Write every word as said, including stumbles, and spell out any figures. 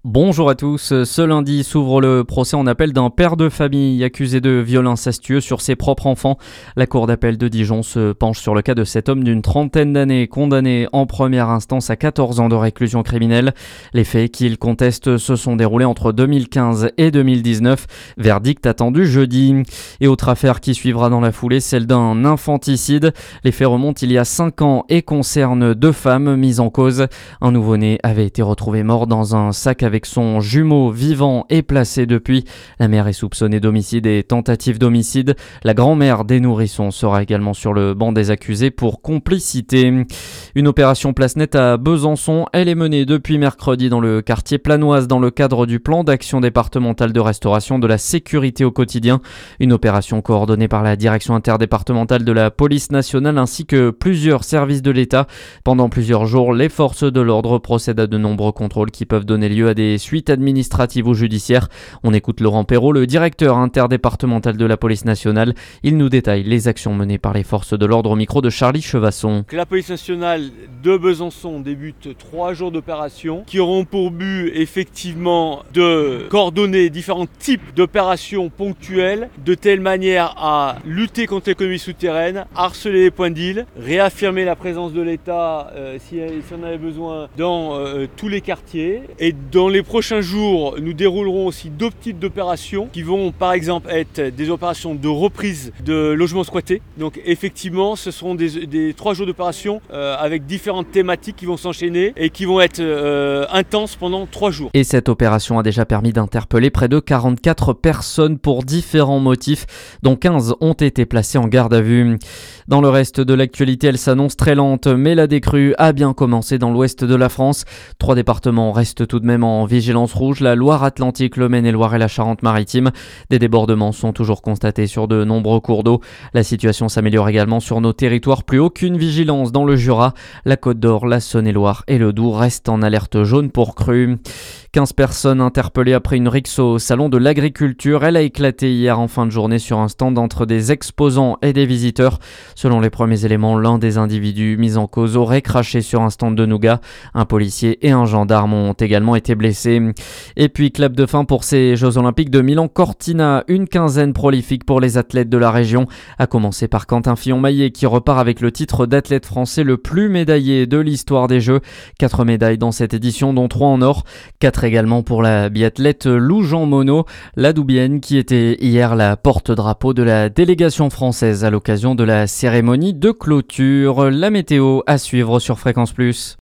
Bonjour à tous, ce lundi s'ouvre le procès en appel d'un père de famille accusé de viol incestueux sur ses propres enfants. La cour d'appel de Dijon se penche sur le cas de cet homme d'une trentaine d'années condamné en première instance à quatorze ans de réclusion criminelle. Les faits qu'il conteste se sont déroulés entre deux mille quinze et deux mille dix-neuf, verdict attendu jeudi. Et autre affaire qui suivra dans la foulée, celle d'un infanticide. Les faits remontent il y a cinq ans et concernent deux femmes mises en cause. Un nouveau-né avait été retrouvé mort dans un sac avec avec son jumeau vivant et placé depuis. La mère est soupçonnée d'homicide et tentative d'homicide. La grand-mère des nourrissons sera également sur le banc des accusés pour complicité. Une opération place nette à Besançon. Elle est menée depuis mercredi dans le quartier Planoise dans le cadre du plan d'action départemental de restauration de la sécurité au quotidien. Une opération coordonnée par la direction interdépartementale de la police nationale ainsi que plusieurs services de l'État. Pendant plusieurs jours, les forces de l'ordre procèdent à de nombreux contrôles qui peuvent donner lieu à des suites administratives ou judiciaires. On écoute Laurent Perrault, le directeur interdépartemental de la police nationale. Il nous détaille les actions menées par les forces de l'ordre au micro de Charlie Chevasson. La police nationale de Besançon débute trois jours d'opération qui auront pour but effectivement de coordonner différents types d'opérations ponctuelles de telle manière à lutter contre l'économie souterraine, harceler les points de deal, réaffirmer la présence de l'État euh, si, si on avait besoin dans euh, tous les quartiers. Et dans les prochains jours, nous déroulerons aussi d'autres types d'opérations qui vont par exemple être des opérations de reprise de logements squattés. Donc effectivement, ce seront des, des trois jours d'opération euh, avec différentes thématiques qui vont s'enchaîner et qui vont être euh, intenses pendant trois jours. Et cette opération a déjà permis d'interpeller près de quarante-quatre personnes pour différents motifs, dont quinze ont été placées en garde à vue. Dans le reste de l'actualité, elle s'annonce très lente, mais la décrue a bien commencé dans l'ouest de la France. Trois départements restent tout de même en vigilance rouge, la Loire-Atlantique, le Maine-et-Loire et la Charente-Maritime. Des débordements sont toujours constatés sur de nombreux cours d'eau. La situation s'améliore également sur nos territoires, plus aucune vigilance dans le Jura. La Côte d'Or, la Saône-et-Loire et le Doubs restent en alerte jaune pour crue. quinze personnes interpellées après une rixe au salon de l'agriculture. Elle a éclaté hier en fin de journée sur un stand entre des exposants et des visiteurs. Selon les premiers éléments, l'un des individus mis en cause aurait craché sur un stand de nougat. Un policier et un gendarme ont également été blessés. Et puis, clap de fin pour ces Jeux Olympiques de Milan-Cortina. Une quinzaine prolifique pour les athlètes de la région. À commencer par Quentin Fillon-Maillet qui repart avec le titre d'athlète français le plus médaillé de l'histoire des Jeux. Quatre médailles dans cette édition, dont trois en or. Quatre également pour la biathlète Lou Jean Monod, la Doubienne qui était hier la porte-drapeau de la délégation française à l'occasion de la cérémonie de clôture. La météo à suivre sur Fréquence Plus.